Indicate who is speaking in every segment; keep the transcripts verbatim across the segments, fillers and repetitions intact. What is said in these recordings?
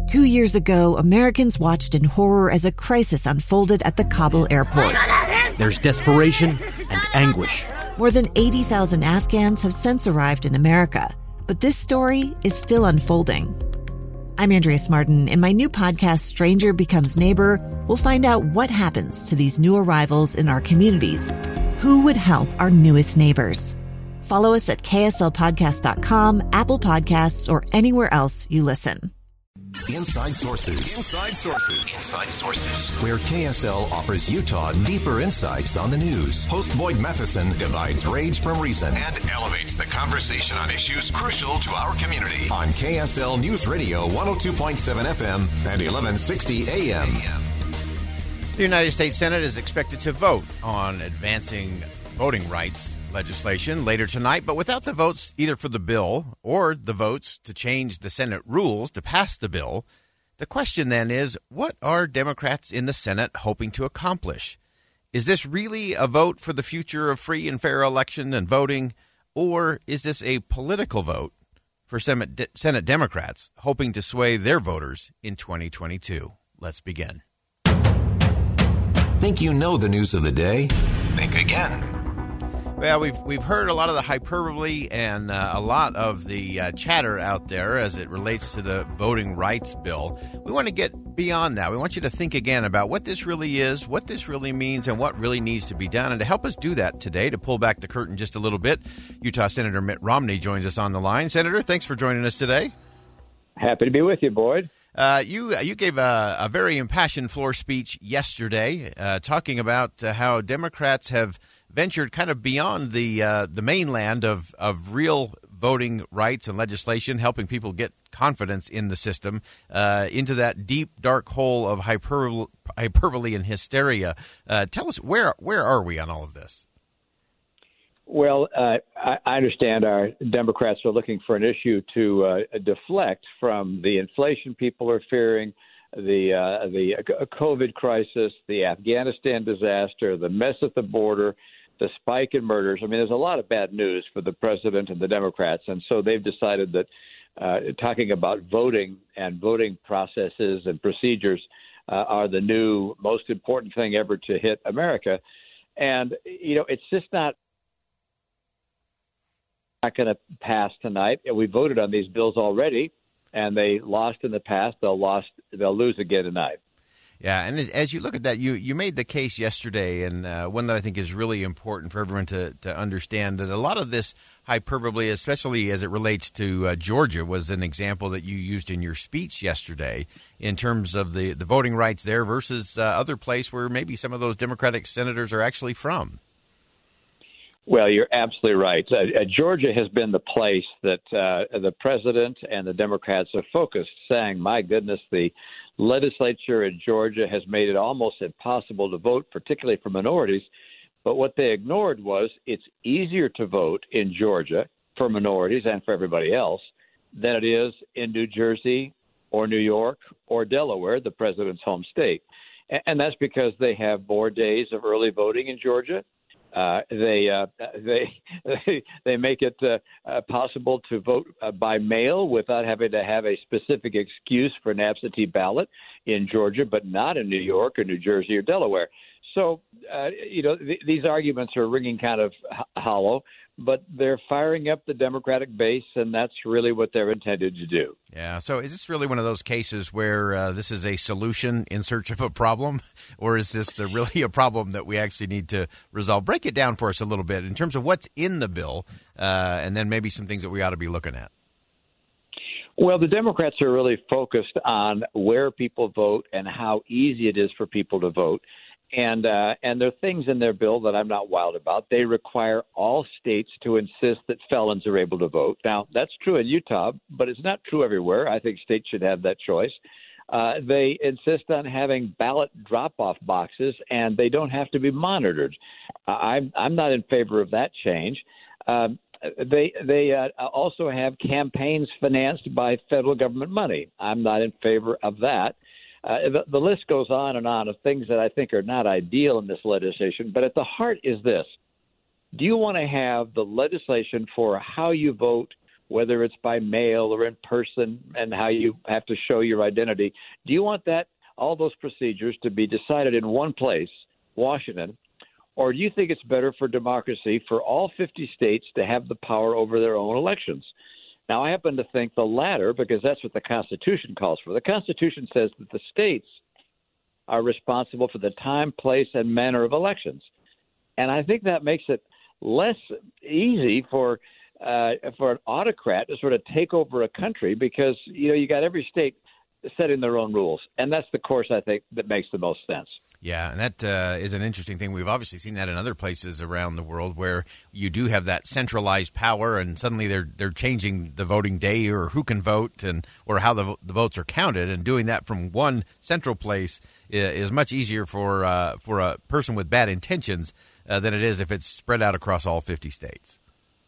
Speaker 1: Two years ago, Americans watched in horror as a crisis unfolded at the Kabul airport.
Speaker 2: There's desperation and anguish.
Speaker 1: More than eighty thousand Afghans have since arrived in America, but this story is still unfolding. I'm Andrea Martin. In my new podcast, Stranger Becomes Neighbor, we'll find out what happens to these new arrivals in our communities. Who would help our newest neighbors? Follow us at K S L podcast dot com, Apple Podcasts, or anywhere else you listen.
Speaker 3: Inside Sources.
Speaker 4: Inside Sources.
Speaker 3: Inside Sources. Where K S L offers Utah deeper insights on the news. Host Boyd Matheson divides rage from reason
Speaker 4: and elevates the conversation on issues crucial to our community.
Speaker 3: On K S L News Radio one oh two point seven F M and eleven sixty A M.
Speaker 5: The United States Senate is expected to vote on advancing voting rights legislation later tonight, but without the votes either for the bill or the votes to change the Senate rules to pass the bill, the question then is, what are Democrats in the Senate hoping to accomplish? Is this really a vote for the future of free and fair election and voting, or is this a political vote for Senate, Senate Democrats hoping to sway their voters in twenty twenty-two? Let's begin.
Speaker 3: Think you know the news of the day?
Speaker 4: Think again.
Speaker 5: Well, we've we've heard a lot of the hyperbole and uh, a lot of the uh, chatter out there as it relates to the voting rights bill. We want to get beyond that. We want you to think again about what this really is, what this really means, and what really needs to be done. And to help us do that today, to pull back the curtain just a little bit, Utah Senator Mitt Romney joins us on the line. Senator, thanks for joining us today.
Speaker 6: Happy to be with you, Boyd.
Speaker 5: Uh, you you gave a, a very impassioned floor speech yesterday, uh, talking about uh, how Democrats have ventured kind of beyond the uh, the mainland of, of real voting rights and legislation, helping people get confidence in the system, uh, into that deep, dark hole of hyperbole, hyperbole and hysteria. Uh, tell us, where where are we on all of this?
Speaker 6: Well, uh, I, I understand our Democrats are looking for an issue to uh, deflect from the inflation people are fearing, the uh, the COVID crisis, the Afghanistan disaster, the mess at the border, the spike in murders. I mean, there's a lot of bad news for the president and the Democrats. And so they've decided that uh, talking about voting and voting processes and procedures uh, are the new most important thing ever to hit America. And, you know, it's just not not going to pass tonight. We voted on these bills already, and they lost in the past. They'll lost. They'll lose again tonight.
Speaker 5: Yeah, and as, as you look at that, you, you made the case yesterday, and uh, one that I think is really important for everyone to, to understand, that a lot of this hyperbole, especially as it relates to uh, Georgia, was an example that you used in your speech yesterday in terms of the, the voting rights there versus uh, other place where maybe some of those Democratic senators are actually from.
Speaker 6: Well, you're absolutely right. Uh, Georgia has been the place that uh, the president and the Democrats have focused, saying, my goodness, the legislature in Georgia has made it almost impossible to vote, particularly for minorities. But what they ignored was it's easier to vote in Georgia for minorities and for everybody else than it is in New Jersey or New York or Delaware, the president's home state. And that's because they have more days of early voting in Georgia. Uh, they, uh, they they make it uh, uh, possible to vote uh, by mail without having to have a specific excuse for an absentee ballot in Georgia, but not in New York or New Jersey or Delaware. So, uh, you know, th- these arguments are ringing kind of h- hollow, but they're firing up the Democratic base, and that's really what they're intended to do.
Speaker 5: Yeah. So is this really one of those cases where uh, this is a solution in search of a problem, or is this uh, really a problem that we actually need to resolve? Break it down for us a little bit in terms of what's in the bill, uh, and then maybe some things that we ought to be looking at.
Speaker 6: Well, the Democrats are really focused on where people vote and how easy it is for people to vote. And uh, and there are things in their bill that I'm not wild about. They require all states to insist that felons are able to vote. Now, that's true in Utah, but it's not true everywhere. I think states should have that choice. Uh, they insist on having ballot drop-off boxes, and they don't have to be monitored. Uh, I'm I'm not in favor of that change. Um, they they uh, also have campaigns financed by federal government money. I'm not in favor of that. Uh, the, the list goes on and on of things that I think are not ideal in this legislation. But at the heart is this. Do you want to have the legislation for how you vote whether it's by mail or in person, and how you have to show your identity. Do you want that, all those procedures, to be decided in one place, Washington, or do you think it's better for democracy for all fifty states to have the power over their own elections? Now, I happen to think the latter, because that's what the Constitution calls for. The Constitution says that the states are responsible for the time, place, and manner of elections. And I think that makes it less easy for uh, for an autocrat to sort of take over a country, because, you know, you got every state setting their own rules. And that's the course, I think, that makes the most sense.
Speaker 5: Yeah, and that uh, is an interesting thing. We've obviously seen that in other places around the world where you do have that centralized power, and suddenly they're they're changing the voting day or who can vote and or how the the votes are counted, and doing that from one central place is, is much easier for uh, for a person with bad intentions uh, than it is if it's spread out across all fifty states.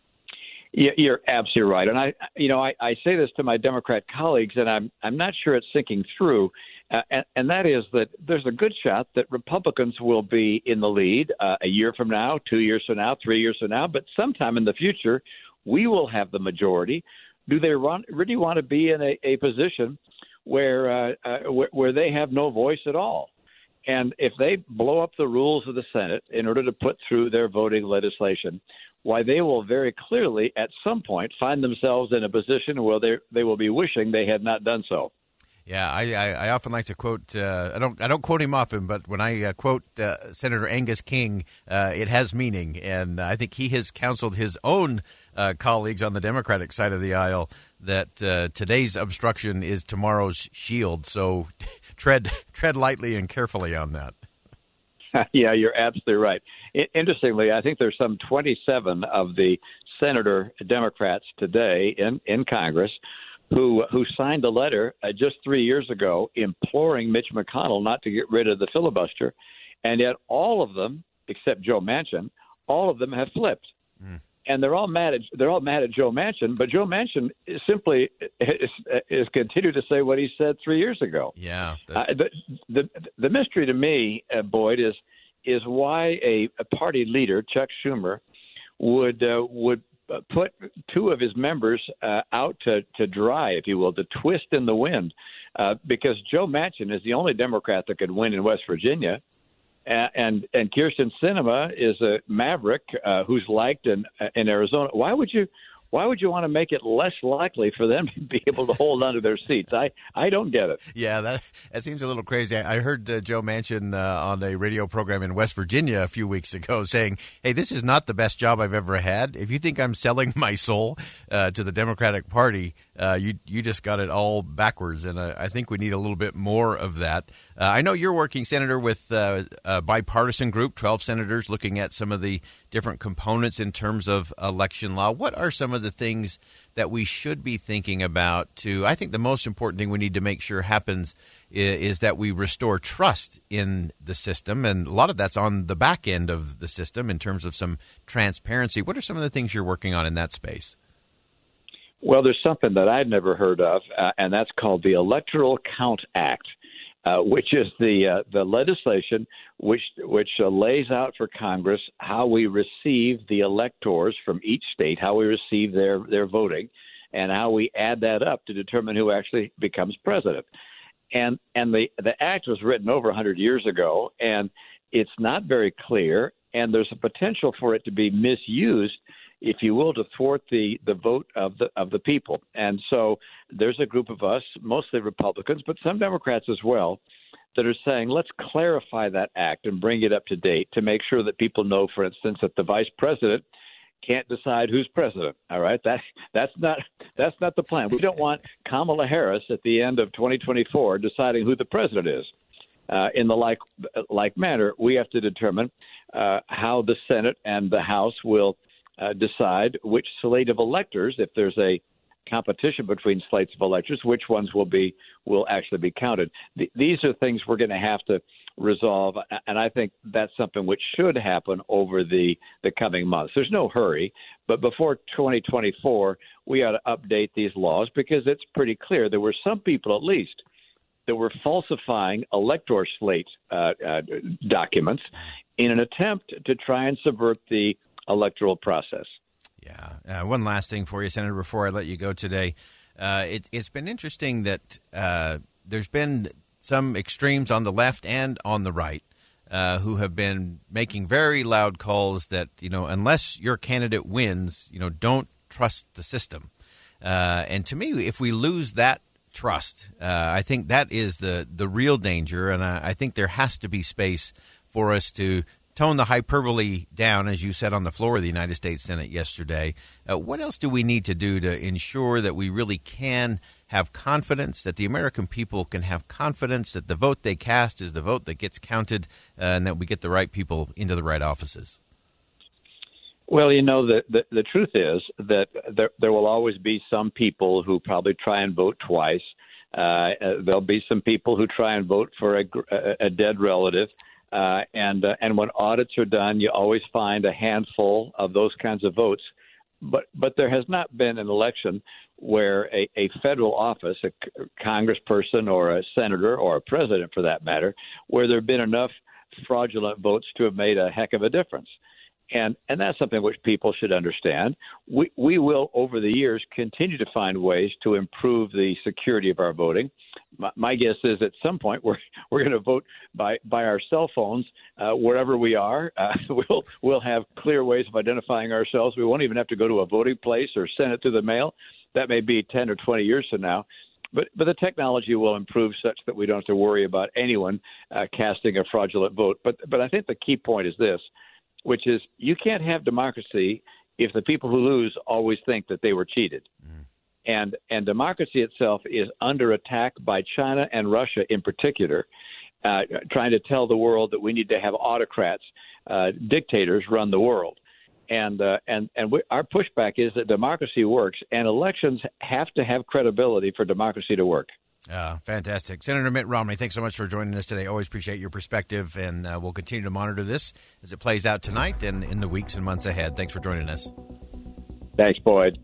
Speaker 6: Yeah, you're absolutely right, and I, you know, I, I say this to my Democrat colleagues, and I'm I'm not sure it's sinking through. Uh, and, and that is that there's a good shot that Republicans will be in the lead uh, a year from now, two years from now, three years from now. But sometime in the future, we will have the majority. Do they run, really want to be in a, a position where, uh, uh, where where they have no voice at all? And if they blow up the rules of the Senate in order to put through their voting legislation, why, they will very clearly at some point find themselves in a position where they they will be wishing they had not done so.
Speaker 5: Yeah, I, I, I often like to quote. Uh, I don't I don't quote him often, but when I uh, quote uh, Senator Angus King, uh, it has meaning, and I think he has counseled his own uh, colleagues on the Democratic side of the aisle that uh, today's obstruction is tomorrow's shield. So tread tread lightly and carefully on that.
Speaker 6: Yeah, you're absolutely right. Interestingly, I think there's some twenty-seven of the senator Democrats today in, in Congress who who signed a letter uh, just three years ago imploring Mitch McConnell not to get rid of the filibuster, and yet all of them, except Joe Manchin, all of them have flipped, mm. and they're all mad at they're all mad at Joe Manchin. But Joe Manchin is simply is, is continued to say what he said three years ago.
Speaker 5: Yeah,
Speaker 6: uh, the, the the mystery to me, uh, Boyd, is is why a, a party leader, Chuck Schumer, would uh, would. put two of his members uh, out to, to dry, if you will, to twist in the wind, uh, because Joe Manchin is the only Democrat that could win in West Virginia, and and, and Kyrsten Sinema is a maverick uh, who's liked in in Arizona. Why would you? Why would you want to make it less likely for them to be able to hold onto their seats? I, I don't get it.
Speaker 5: Yeah, that that seems a little crazy. I heard uh, Joe Manchin uh, on a radio program in West Virginia a few weeks ago saying, hey, this is not the best job I've ever had. If you think I'm selling my soul uh, to the Democratic Party, uh, you you just got it all backwards. And uh, I think we need a little bit more of that. Uh, I know you're working, Senator, with uh, a bipartisan group, twelve senators, looking at some of the different components in terms of election law. What are some of the things that we should be thinking about to, I think the most important thing we need to make sure happens is, is that we restore trust in the system. And a lot of that's on the back end of the system in terms of some transparency. What are some of the things you're working on in that space?
Speaker 6: Well, there's something that I'd never heard of, uh, and that's called the Electoral Count Act. Uh, which is the uh, the legislation which which uh, lays out for Congress how we receive the electors from each state, how we receive their, their voting, and how we add that up to determine who actually becomes president. And and the, the act was written over one hundred years ago, and it's not very clear, and there's a potential for it to be misused, if you will, to thwart the, the vote of the of the people. And so there's a group of us, mostly Republicans, but some Democrats as well, that are saying, let's clarify that act and bring it up to date to make sure that people know, for instance, that the vice president can't decide who's president. All right, that's that's not that's not the plan. We don't want Kamala Harris at the end of twenty twenty-four deciding who the president is. Uh, in the like like manner, we have to determine uh, how the Senate and the House will Uh, decide which slate of electors, if there's a competition between slates of electors, which ones will be will actually be counted. Th- these are things we're going to have to resolve, and I think that's something which should happen over the, the coming months. There's no hurry, but before twenty twenty-four, we ought to update these laws because it's pretty clear there were some people, at least, that were falsifying elector slate uh, uh, documents in an attempt to try and subvert the electoral process.
Speaker 5: Yeah. Uh, one last thing for you, Senator, before I let you go today. Uh, it, it's been interesting that uh, there's been some extremes on the left and on the right uh, who have been making very loud calls that, you know, unless your candidate wins, you know, don't trust the system. Uh, and to me, if we lose that trust, uh, I think that is the, the real danger. And I, I think there has to be space for us to tone the hyperbole down, as you said on the floor of the United States Senate yesterday. Uh, what else do we need to do to ensure that we really can have confidence, that the American people can have confidence that the vote they cast is the vote that gets counted, uh, and that we get the right people into the right offices?
Speaker 6: Well, you know, the, the, the truth is that there, there will always be some people who probably try and vote twice. Uh, there'll be some people who try and vote for a, a dead relative. Uh, and uh, and when audits are done, you always find a handful of those kinds of votes. But but there has not been an election where a, a federal office, a congressperson or a senator or a president for that matter, where there have been enough fraudulent votes to have made a heck of a difference. And and that's something which people should understand. We we will, over the years, continue to find ways to improve the security of our voting. My, my guess is at some point we're we're going to vote by, by our cell phones uh, wherever we are. Uh, we'll we'll have clear ways of identifying ourselves. We won't even have to go to a voting place or send it through the mail. That may be ten or twenty years from now. But but the technology will improve such that we don't have to worry about anyone uh, casting a fraudulent vote. But but I think the key point is this, which is you can't have democracy if the people who lose always think that they were cheated. Mm. And and democracy itself is under attack by China and Russia in particular, uh, trying to tell the world that we need to have autocrats, uh, dictators run the world. And uh, and and we, our pushback is that democracy works, and elections have to have credibility for democracy to work.
Speaker 5: Uh, fantastic. Senator Mitt Romney, thanks so much for joining us today. Always appreciate your perspective, and uh, we'll continue to monitor this as it plays out tonight and in the weeks and months ahead. Thanks for joining us.
Speaker 6: Thanks, Boyd.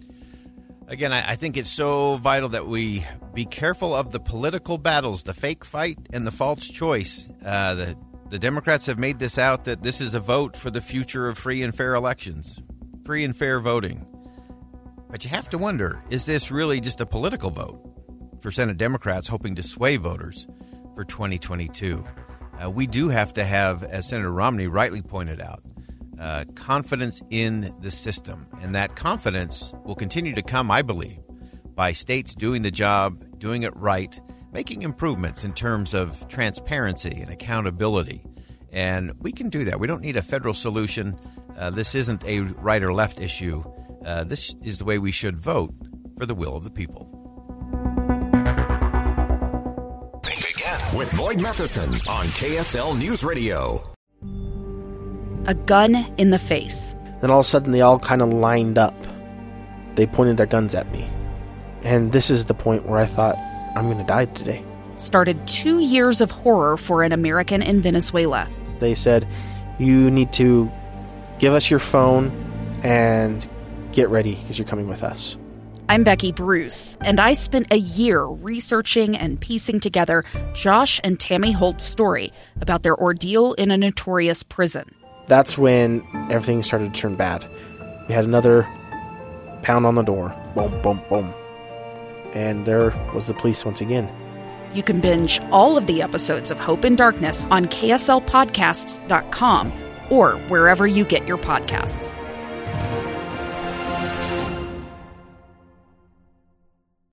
Speaker 5: Again, I, I think it's so vital that we be careful of the political battles, the fake fight and the false choice. Uh, the, the Democrats have made this out that this is a vote for the future of free and fair elections, free and fair voting. But you have to wonder, is this really just a political vote for Senate Democrats hoping to sway voters for twenty twenty-two? Uh, we do have to have, as Senator Romney rightly pointed out, uh, confidence in the system. And that confidence will continue to come, I believe, by states doing the job, doing it right, making improvements in terms of transparency and accountability. And we can do that. We don't need a federal solution. Uh, this isn't a right or left issue. Uh, this is the way we should vote for the will of the people.
Speaker 3: With Boyd Matheson on K S L News Radio.
Speaker 7: A gun in the face.
Speaker 8: Then all of a sudden they all kind of lined up. They pointed their guns at me. And this is the point where I thought, I'm going to die today.
Speaker 7: Started two years of horror for an American in Venezuela.
Speaker 8: They said, you need to give us your phone and get ready because you're coming with us.
Speaker 7: I'm Becky Bruce, and I spent a year researching and piecing together Josh and Tammy Holt's story about their ordeal in a notorious prison.
Speaker 8: That's when everything started to turn bad. We had another pound on the door. Boom, boom, boom. And there was the police once again.
Speaker 7: You can binge all of the episodes of Hope in Darkness on K S L podcasts dot com or wherever you get your podcasts.